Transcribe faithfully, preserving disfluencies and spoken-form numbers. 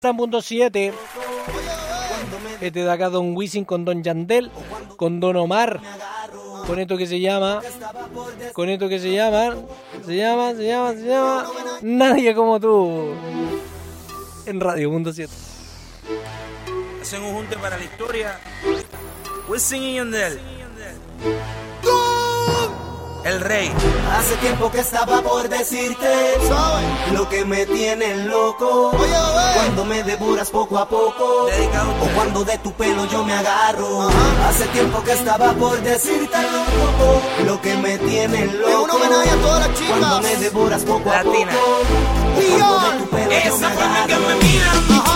Punto siete. Este de acá, Don Wisin con Don Yandel, con Don Omar, con esto que se llama, con esto que se llama, se llama, se llama, se llama, Nadie como tú, en Radio Mundo siete. Hacen un junte para la historia. Wisin y Yandel. El rey. Hace tiempo que estaba por decirte lo que me tiene loco. Cuando me devoras poco a poco, o cuando de tu pelo yo me agarro. Hace tiempo que estaba por decirte lo que me tiene loco. Cuando me devoras poco a poco, o cuando de tu pelo yo me agarro.